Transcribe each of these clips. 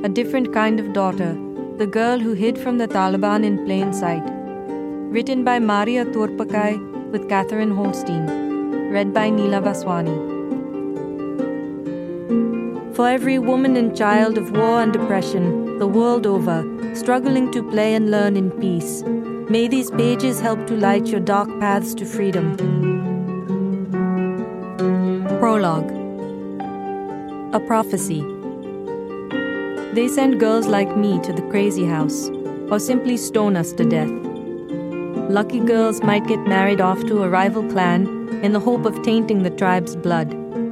A Different Kind of Daughter, The Girl Who Hid from the Taliban in Plain Sight. Written by Maria Turpakai with Catherine Holstein. Read by Neela Vaswani. For every woman and child of war and oppression, the world over, struggling to play and learn in peace, may these pages help to light your dark paths to freedom. Prologue. A Prophecy. They send girls like me to the crazy house, or simply stone us to death. Lucky girls might get married off to a rival clan in the hope of tainting the tribe's blood.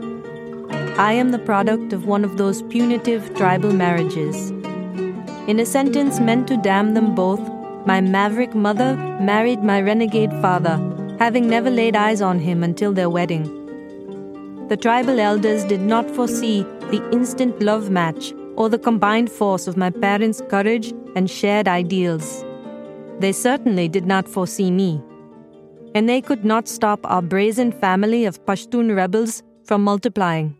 I am the product of one of those punitive tribal marriages. In a sentence meant to damn them both, my maverick mother married my renegade father, having never laid eyes on him until their wedding. The tribal elders did not foresee the instant love match or the combined force of my parents' courage and shared ideals. They certainly did not foresee me. And they could not stop our brazen family of Pashtun rebels from multiplying.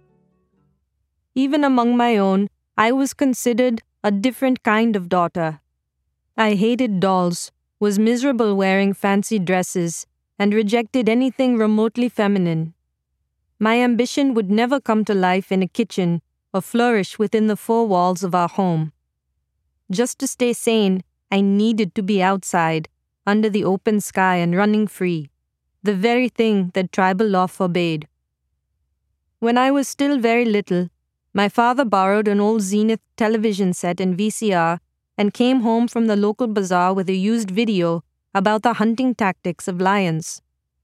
Even among my own, I was considered a different kind of daughter. I hated dolls, was miserable wearing fancy dresses, and rejected anything remotely feminine. My ambition would never come to life in a kitchen or flourish within the four walls of our home. Just to stay sane, I needed to be outside, under the open sky and running free, the very thing that tribal law forbade. When I was still very little, my father borrowed an old Zenith television set and VCR and came home from the local bazaar with a used video about the hunting tactics of lions.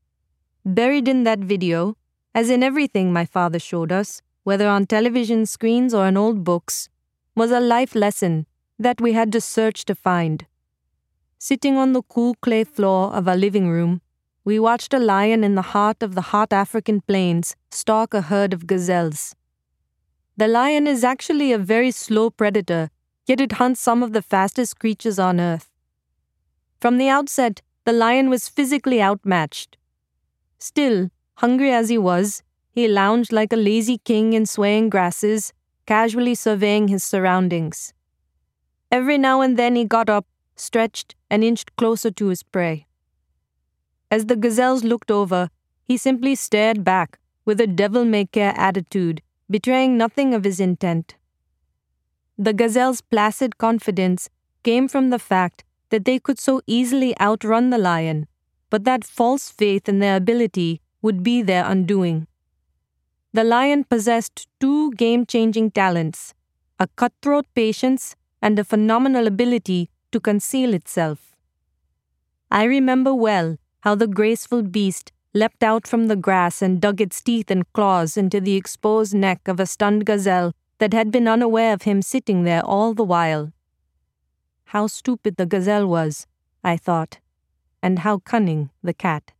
Buried in that video, as in everything my father showed us, whether on television screens or in old books, was a life lesson that we had to search to find. Sitting on the cool clay floor of our living room, we watched a lion in the heart of the hot African plains stalk a herd of gazelles. The lion is actually a very slow predator, yet it hunts some of the fastest creatures on earth. From the outset, the lion was physically outmatched. Still, hungry as he was, he lounged like a lazy king in swaying grasses, casually surveying his surroundings. Every now and then he got up, stretched, and inched closer to his prey. As the gazelles looked over, he simply stared back with a devil-may-care attitude, betraying nothing of his intent. The gazelles' placid confidence came from the fact that they could so easily outrun the lion, but that false faith in their ability would be their undoing. The lion possessed two game-changing talents, a cutthroat patience and a phenomenal ability to conceal itself. I remember well how the graceful beast leapt out from the grass and dug its teeth and claws into the exposed neck of a stunned gazelle that had been unaware of him sitting there all the while. How stupid the gazelle was, I thought, and how cunning the cat.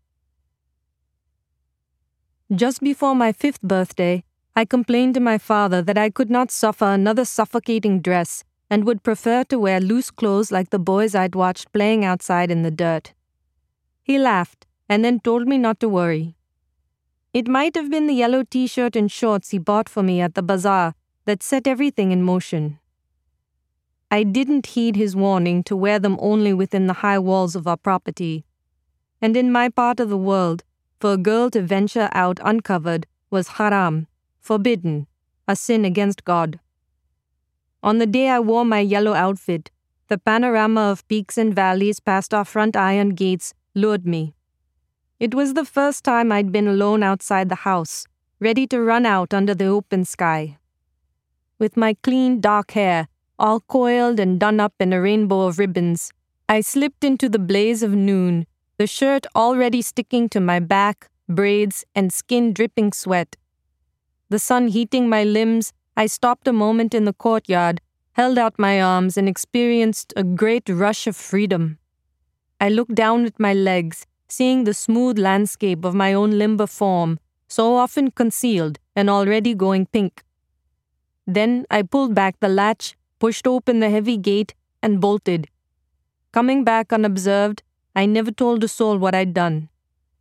Just before my 5th birthday, I complained to my father that I could not suffer another suffocating dress and would prefer to wear loose clothes like the boys I'd watched playing outside in the dirt. He laughed and then told me not to worry. It might have been the yellow t-shirt and shorts he bought for me at the bazaar that set everything in motion. I didn't heed his warning to wear them only within the high walls of our property. And in my part of the world, for a girl to venture out uncovered was haram, forbidden, a sin against God. On the day I wore my yellow outfit, the panorama of peaks and valleys past our front iron gates lured me. It was the first time I'd been alone outside the house, ready to run out under the open sky. With my clean, dark hair, all coiled and done up in a rainbow of ribbons, I slipped into the blaze of noon, the shirt already sticking to my back, braids, and skin dripping sweat. The sun heating my limbs, I stopped a moment in the courtyard, held out my arms, and experienced a great rush of freedom. I looked down at my legs, seeing the smooth landscape of my own limber form, so often concealed and already going pink. Then I pulled back the latch, pushed open the heavy gate, and bolted. Coming back unobserved, I never told a soul what I'd done.